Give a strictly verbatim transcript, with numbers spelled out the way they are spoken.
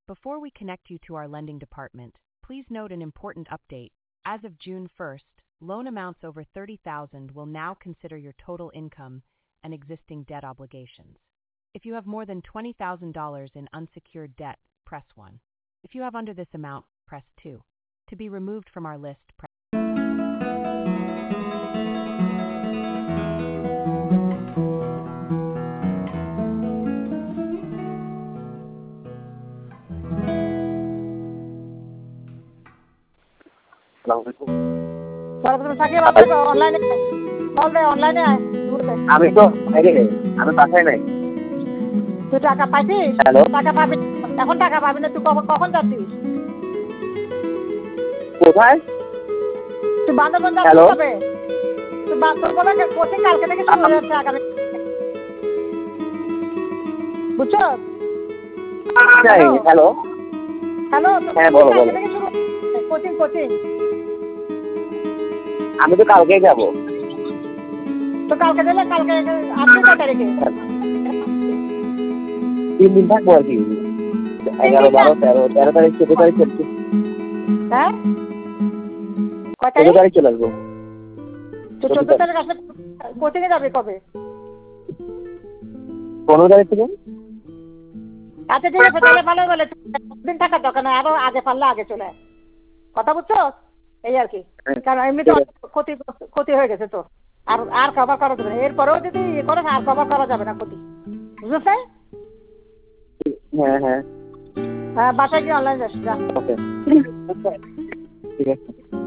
Before we connect you to our lending department, please note an important update. As of June first, loan amounts over thirty thousand dollars will now consider your total income and existing debt obligations. If you have more than twenty thousand dollars in unsecured debt, press one. If you have under this amount, press two. To be removed from our list, press আমি তো বাইরে নেই, আমি বাসায় নাই। তুই টাকা পাইছিস? Hello, টাকা পাবি এখন, টাকা পাবি না। তুই কখন যাচ্ছিস? কোথায়? তুই বান্দরবান হ্যালো, যাবে? তুই বান্দরবান কোচিং কালকে থেকে শুরু হয়ে যাচ্ছে আগামী, বুঝছো? হ্যালো হ্যালো, হ্যাঁ বলো বলো। থেকে শুরু কোচিং কোচিং আমি তো কালকেই যাবো। তো কালকে গেলে কালকে আসবি কয় তারিখে? তিন দিন থাকবো আর কি। এগারো বারো তেরো তেরো তারিখ চোদ্দ তারিখ চলছে। হ্যাঁ কয় চোদ্দ তারিখ? তারিখ চলে আসবো। তো চোদ্দ তারিখ আসলে কোচিং এ যাবি কবে? পনেরো তারিখ থেকে। আচ্ছা ঠিক আছে, তাহলে ভালো বলে দিন থাকার দরকার নয়, আরো আগে পারলে আগে চলে আয়। কথা বুঝছো? এই আর কি, কারণ এমনিতে ক্ষতি ক্ষতি হয়ে গেছে তো, আর আর কভার করা যাবে না। এরপরেও যদি ইয়ে করে আর কভার করা যাবে না ক্ষতি, বুঝছো? হ্যাঁ হ্যাঁ হ্যাঁ, বাসায় গিয়ে অনলাইন যাস। ওকে ঠিক আছে।